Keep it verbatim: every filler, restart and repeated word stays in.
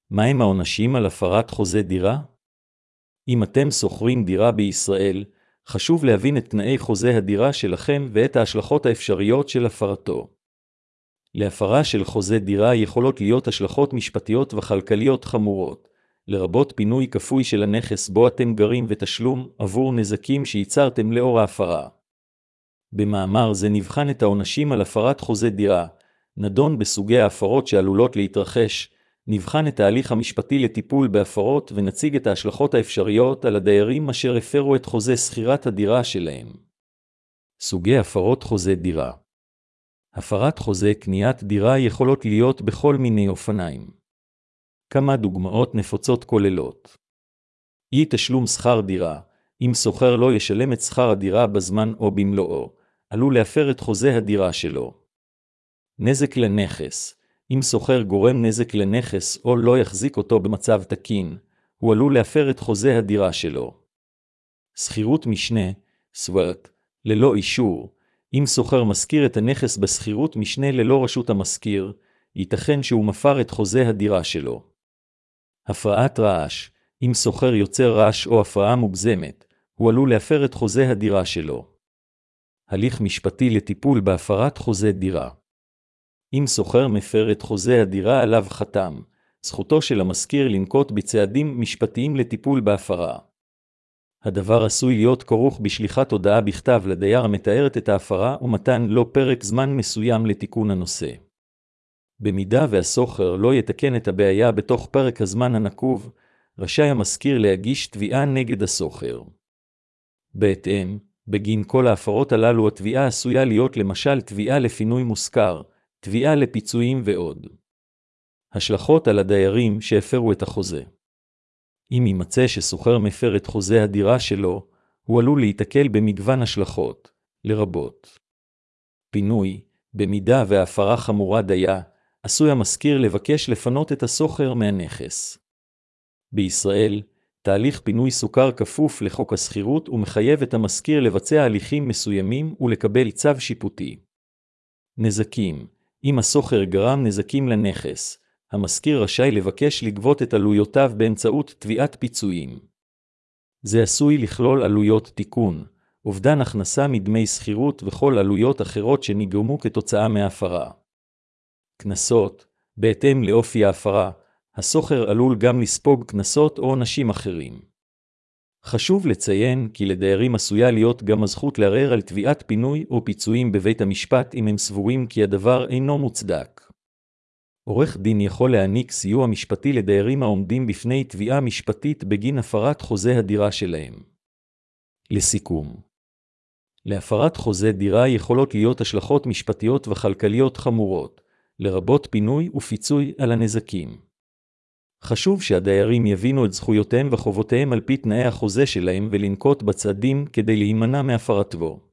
מהם העונשים על הפרת חוזה דירה? אם אתם שוכרים דירה בישראל, חשוב להבין את תנאי חוזה הדירה שלכם ואת ההשלכות האפשריות של הפרתו. להפרה של חוזה דירה יכולות להיות השלכות משפטיות וכלכליות חמורות, לרבות פינוי כפוי של הנכס בו אתם גרים ותשלום עבור נזקים שייצרתם לאור ההפרה. במאמר זה נבחן את העונשים על הפרת חוזה דירה, נדון בסוגי ההפרות שעלולות להתרחש, נבחן את ההליך המשפטי לטיפול בהפרות ונציג את ההשלכות האפשריות על הדיירים אשר הפרו את חוזה שכירת הדירה שלהם. סוגי הפרות חוזה דירה. הפרת חוזה קניית דירה יכולות להיות בכל מיני אופניים. כמה דוגמאות נפוצות כוללות. אי תשלום שכר דירה, אם שוכר לא ישלם את שכר הדירה בזמן או במלואו, עלול להפר את חוזה הדירה שלו. נזק לנכס, אם שוכר גורם נזק לנכס או לא יחזיק אותו במצב תקין, הוא עלול להפר את חוזה הדירה שלו. שכירות משנה, סוורט, ללא אישור, אם שוכר משכיר את הנכס בשכירות משנה ללא רשות המשכיר, ייתכן שהוא מפר את חוזה הדירה שלו. הפרעת רעש, אם שוכר יוצר רעש או הפרעה מוגזמת, הוא עלול להפר את חוזה הדירה שלו. הליך משפטי לטיפול בהפרת חוזה דירה. אם שוכר מפר את חוזה הדירה עליו חתם, זכותו של המשכיר לנקוט בצעדים משפטיים לטיפול בהפרה. הדבר עשוי להיות כרוך בשליחת הודעה בכתב לדייר המתארת את ההפרה ומתן לו פרק זמן מסוים לתיקון הנושא. במידה והשוכר לא יתקן את הבעיה בתוך פרק הזמן הנקוב, רשאי המשכיר להגיש תביעה נגד השוכר. בהתאם, בגין כל ההפרות הללו התביעה עשויה להיות למשל תביעה לפינוי מושכר, תביעה לפיצויים ועוד. השלכות על הדיירים שהפרו את החוזה. אם יימצא ששוכר מפר את חוזה הדירה שלו, הוא עלול להיתקל במגוון השלכות, לרבות פינוי, במידה וההפרה חמורה דיה, עשוי המשכיר לבקש לפנות את השוכר מהנכס. בישראל, תהליך פינוי סוכר כפוף לחוק השכירות ומחייב את המשכיר לבצע הליכים מסוימים ולקבל צו שיפוטי. נזקים, אם השוכר גרם נזקים לנכס, המשכיר רשאי לבקש לגבות את עלויותיו באמצעות תביעת פיצויים. זה עשוי לכלול עלויות תיקון, אובדן הכנסה מדמי שכירות וכל עלויות אחרות שנגרמו כתוצאה מההפרה. קנסות, בהתאם לאופי ההפרה, השוכר עלול גם לספוג קנסות או עונשים אחרים. חשוב לציין כי לדיירים עשויה להיות גם הזכות לערער על תביעת פינוי או פיצויים בבית המשפט אם הם סבורים כי הדבר אינו מוצדק. עורך דין יכול להעניק סיוע משפטי לדיירים העומדים בפני תביעה משפטית בגין הפרת חוזה הדירה שלהם. לסיכום, להפרת חוזה דירה יכולות להיות השלכות משפטיות וכלכליות חמורות, לרבות פינוי ופיצוי על הנזקים. חשוב שהדיירים יבינו את זכויותיהם וחובותיהם על פי תנאי החוזה שלהם ולנקוט בצעדים כדי להימנע מהפרתו.